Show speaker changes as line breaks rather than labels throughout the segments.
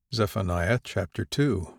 Zephaniah chapter 2.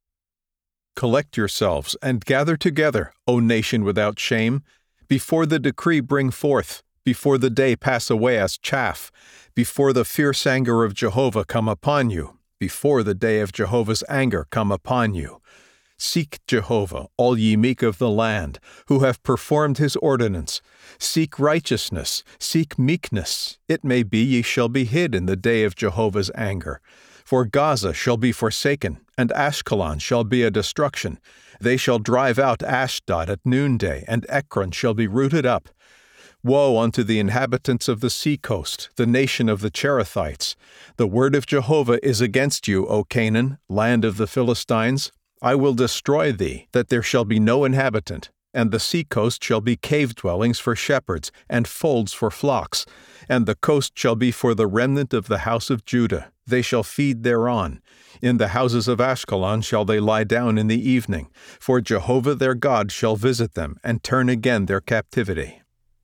Collect yourselves and gather together, O nation without shame, before the decree bring forth, before the day pass away as chaff, before the fierce anger of Jehovah come upon you, before the day of Jehovah's anger come upon you. Seek Jehovah, all ye meek of the land, who have performed his ordinance. Seek righteousness, seek meekness. It may be ye shall be hid in the day of Jehovah's anger. For Gaza shall be forsaken, and Ashkelon shall be a destruction. They shall drive out Ashdod at noonday, and Ekron shall be rooted up. Woe unto the inhabitants of the sea coast, the nation of the Cherethites! The word of Jehovah is against you, O Canaan, land of the Philistines. I will destroy thee, that there shall be no inhabitant, and the sea coast shall be cave dwellings for shepherds, and folds for flocks, and the coast shall be for the remnant of the house of Judah. They shall feed thereon. In the houses of Ashkelon shall they lie down in the evening, for Jehovah their God shall visit them, and turn again their captivity.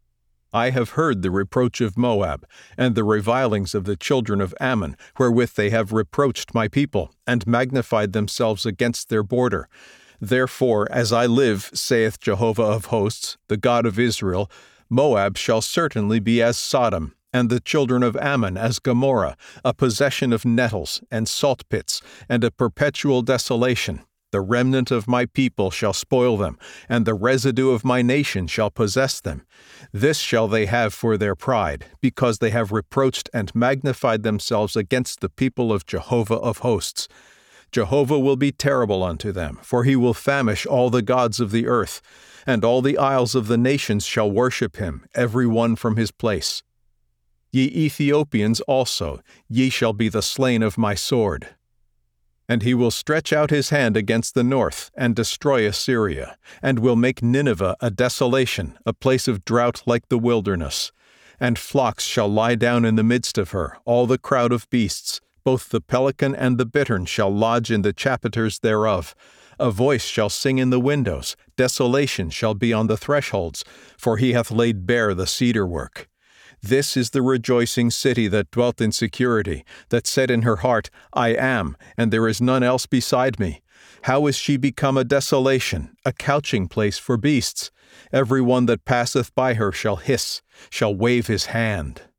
I have heard the reproach of Moab, and the revilings of the children of Ammon, wherewith they have reproached my people, and magnified themselves against their border. Therefore, as I live, saith Jehovah of hosts, the God of Israel, Moab shall certainly be as Sodom, and the children of Ammon as Gomorrah, a possession of nettles, and salt pits, and a perpetual desolation. The remnant of my people shall spoil them, and the residue of my nation shall possess them. This shall they have for their pride, because they have reproached and magnified themselves against the people of Jehovah of hosts. Jehovah will be terrible unto them, for he will famish all the gods of the earth, and all the isles of the nations shall worship him, every one from his place. Ye Ethiopians also, ye shall be the slain of my sword. And he will stretch out his hand against the north, and destroy Assyria, and will make Nineveh a desolation, a place of drought like the wilderness. And flocks shall lie down in the midst of her, all the crowd of beasts. Both the pelican and the bittern shall lodge in the chapiters thereof. A voice shall sing in the windows, desolation shall be on the thresholds, for he hath laid bare the cedar work. This is the rejoicing city that dwelt in security, that said in her heart, I am, and there is none else beside me. How is she become a desolation, a couching place for beasts? Every one that passeth by her shall hiss, shall wave his hand.